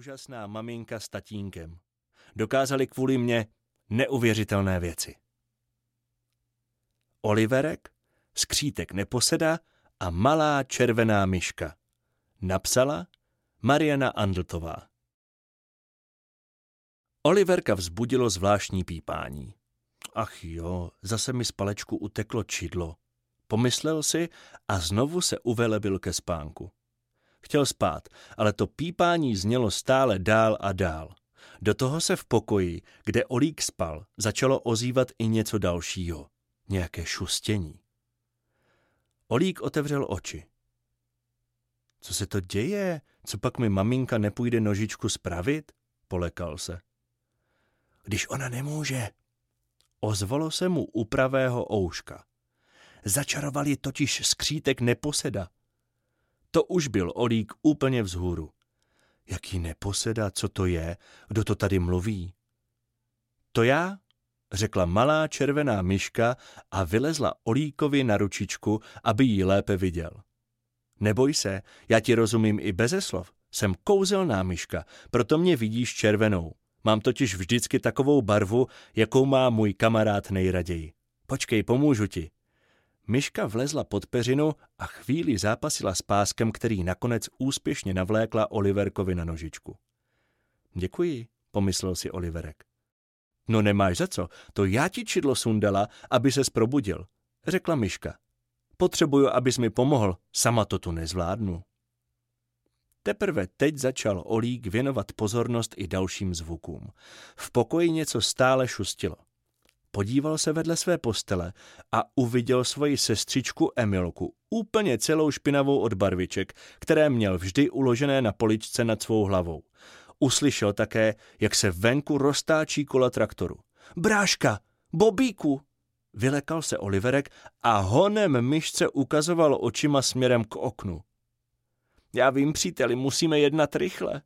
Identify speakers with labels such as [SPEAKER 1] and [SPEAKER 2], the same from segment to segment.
[SPEAKER 1] úžasná maminka s tatínkem. Dokázali kvůli mně neuvěřitelné věci. Oliverek, Skřítek Neposeda a malá červená myška. Napsala Mariana Andltová. Oliverka vzbudilo zvláštní pípání. Ach jo, zase mi z palečku uteklo čidlo. Pomyslel si a znovu se uvelebil ke spánku. Chtěl spát, ale to pípání znělo stále dál a dál. Do toho se v pokoji, kde Olík spal, začalo ozývat i něco dalšího. Nějaké šustění. Olík otevřel oči. Co se to děje? Co pak mi maminka nepůjde nožičku spravit? Polekal se. Když ona nemůže. Ozvalo se mu u pravého ouška. Začaroval ji totiž Skřítek Neposeda. To už byl Olík úplně vzhůru. Jaký Neposeda, co to je? Kdo to tady mluví? To já, řekla malá červená myška a vylezla Olíkovi na ručičku, aby ji lépe viděl. Neboj se, já ti rozumím i beze slov. Jsem kouzelná myška, proto mě vidíš červenou. Mám totiž vždycky takovou barvu, jakou má můj kamarád nejraději. Počkej, pomůžu ti. Myška vlezla pod peřinu a chvíli zápasila s páskem, který nakonec úspěšně navlékla Oliverkovi na nožičku. Děkuji, pomyslel si Oliverek. No nemáš za co, to já ti čidlo sundala, aby ses probudil, řekla myška. Potřebuju, abys mi pomohl, sama to tu nezvládnu. Teprve teď začal Olík věnovat pozornost i dalším zvukům. V pokoji něco stále šustilo. Podíval se vedle své postele a uviděl svoji sestřičku Emilku, úplně celou špinavou od barviček, které měl vždy uložené na poličce nad svou hlavou. Uslyšel také, jak se venku roztáčí kola traktoru. Bráška, Bobíku! Vylekal se Oliverek a honem myšce ukazoval očima směrem k oknu. Já vím, příteli, musíme jednat rychle.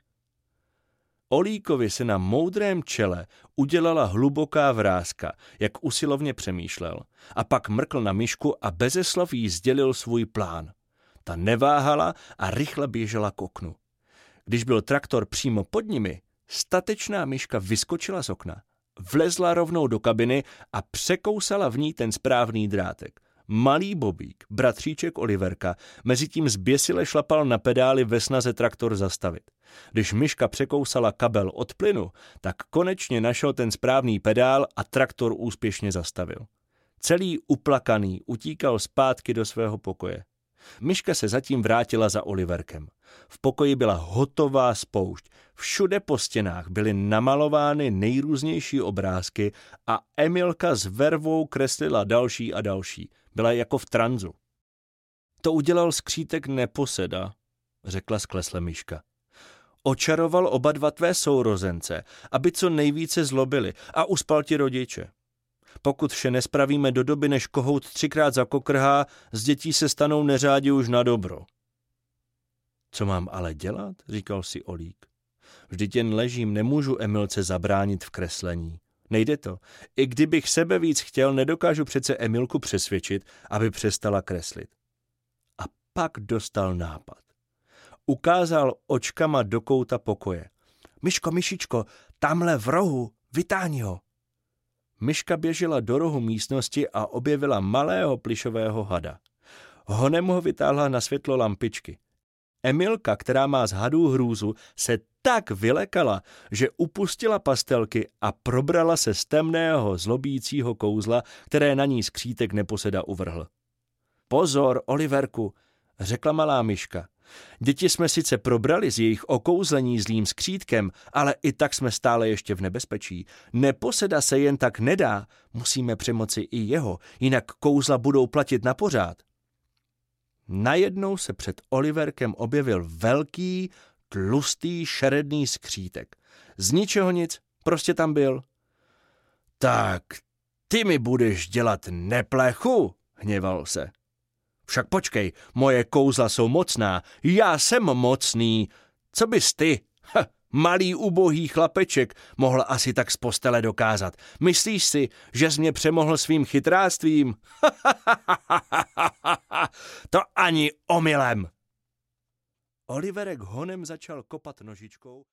[SPEAKER 1] Olíkovi se na moudrém čele udělala hluboká vrázka, jak usilovně přemýšlel, a pak mrkl na myšku a beze slov jí sdělil svůj plán. Ta neváhala a rychle běžela k oknu. Když byl traktor přímo pod nimi, statečná myška vyskočila z okna, vlezla rovnou do kabiny a překousala v ní ten správný drátek. Malý Bobík, bratříček Oliverka, mezitím zběsile šlapal na pedály ve snaze traktor zastavit. Když myška překousala kabel od plynu, tak konečně našel ten správný pedál a traktor úspěšně zastavil. Celý uplakaný utíkal zpátky do svého pokoje. Myška se zatím vrátila za Oliverkem. V pokoji byla hotová spoušť. Všude po stěnách byly namalovány nejrůznější obrázky a Emilka s vervou kreslila další a další. Byla jako v tranzu. To udělal Skřítek Neposeda, řekla sklesle myška. Očaroval oba dva tvé sourozence, aby co nejvíce zlobili a uspal ti rodiče. Pokud vše nespravíme do doby, než kohout 3krát zakokrhá, z dětí se stanou neřádi už na dobro. Co mám ale dělat, říkal si Olík. Vždyť jen ležím, nemůžu Emilce zabránit v kreslení. Nejde to. I kdybych sebe víc chtěl, nedokážu přece Emilku přesvědčit, aby přestala kreslit. A pak dostal nápad. Ukázal očkama do kouta pokoje. Myško, myšičko, tamhle v rohu, vytáhni ho. Myška běžela do rohu místnosti a objevila malého plyšového hada. Honem ho vytáhla na světlo lampičky. Emilka, která má z hadů hrůzu, se tak vylekala, že upustila pastelky a probrala se z temného zlobícího kouzla, které na ní Skřítek Neposeda uvrhl. Pozor, Oliverku, řekla malá myška. Děti jsme sice probrali z jejich okouzlení zlým skřítkem, ale i tak jsme stále ještě v nebezpečí. Neposeda se jen tak nedá, musíme přemoci i jeho, jinak kouzla budou platit na pořád. Najednou se před Oliverkem objevil velký, tlustý, šeredný skřítek. Z ničeho nic, prostě tam byl. Tak, ty mi budeš dělat neplechu, hněval se. Však počkej, moje kouzla jsou mocná, já jsem mocný. Co bys ty, malý ubohý chlapeček, mohl asi tak z postele dokázat? Myslíš si, že jsi mě přemohl svým chytráctvím? To ani omylem. Oliverek honem začal kopat nožičkou.